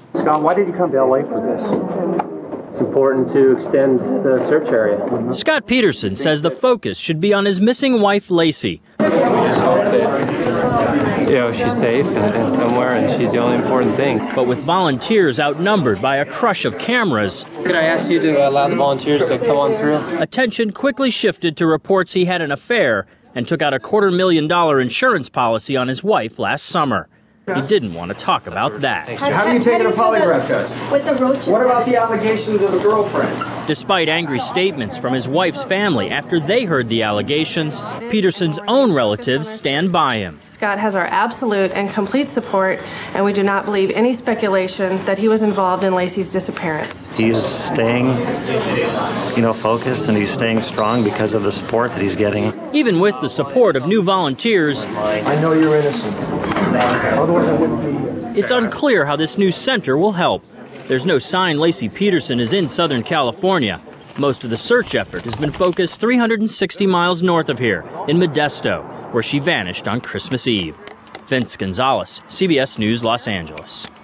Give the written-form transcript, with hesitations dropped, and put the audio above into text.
Scott, why did you come to LA for this? It's important to extend the search area. Scott Peterson says the focus should be on his missing wife, Lacey. We just hope that, she's safe and somewhere, and she's the only important thing. But with volunteers outnumbered by a crush of cameras, Could I ask you to allow the volunteers to come on through? attention quickly shifted to reports he had an affair and took out a $250,000 insurance policy on his wife last summer. He didn't want to talk about that. Have you taken a polygraph test? With the roaches. What about the allegations of a girlfriend? Despite angry statements from his wife's family after they heard the allegations, Peterson's own relatives stand by him. Scott has our absolute and complete support, and we do not believe any speculation that he was involved in Lacey's disappearance. He's staying, focused, and he's staying strong because of the support that he's getting. Even with the support of new volunteers, I know you're innocent. Otherwise I wouldn't be here. it's unclear how this new center will help. There's no sign Lacey Peterson is in Southern California. Most of the search effort has been focused 360 miles north of here, in Modesto, where she vanished on Christmas Eve. Vince Gonzalez, CBS News, Los Angeles.